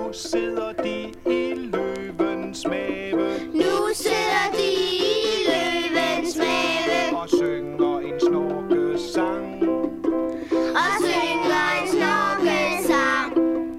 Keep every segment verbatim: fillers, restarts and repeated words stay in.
Nu sidder de i løvens mave. Nu sidder de i løvens mave. Og synger en snorkesang. Og synger en snorkesang.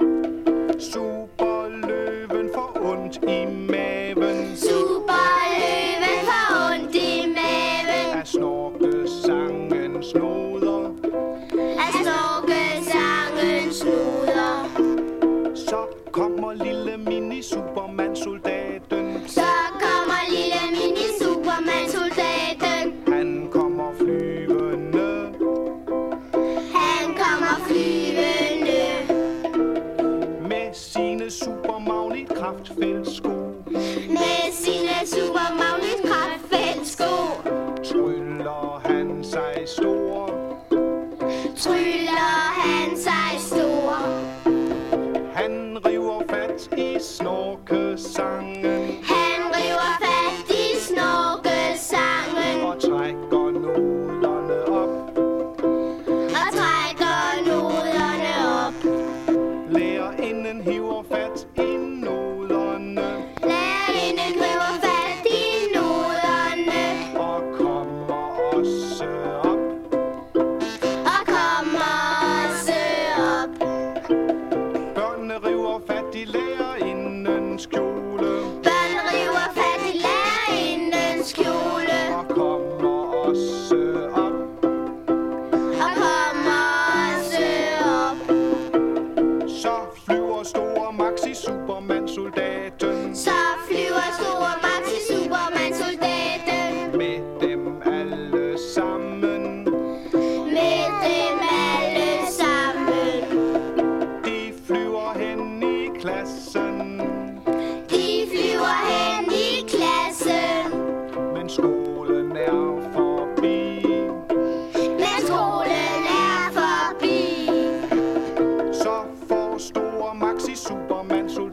Superløven får ondt i maven. Superløven får ondt i maven. Af snorkesangens noder. Af snorkesangens noder. Så kommer lille mini-superman-soldaten. Så kommer lille mini-superman-soldaten. Han kommer flyvende. Han kommer flyvende. Med sine supermagnetkraftfeltsko. Med sine supermagnetkraftfeltsko. Tryller han sig stor. Tryller han sig stor. Han river fat i snorkesangen. Han river fat i snorkesangen. Og trækker noderne op. Og trækker noderne op. Lærerinden hiver fat i noderne. Lærerinden river fat i noderne. Og kommer også op. Og kommer også op. Børnene river fat i lærerindens kjole. Børn river fat i lærerindens kjole. Og kommer også op. Og kommer også op. Så flyver store Maxi Superman-soldaten. Så flyver store Maxi Superman-soldaten. Med dem alle sammen. Med dem alle sammen. De flyver hen i klassen. De flyver hen i klassen. Men skolen er forbi. Men skolen er forbi. Så får store Maxi Superman-soldaten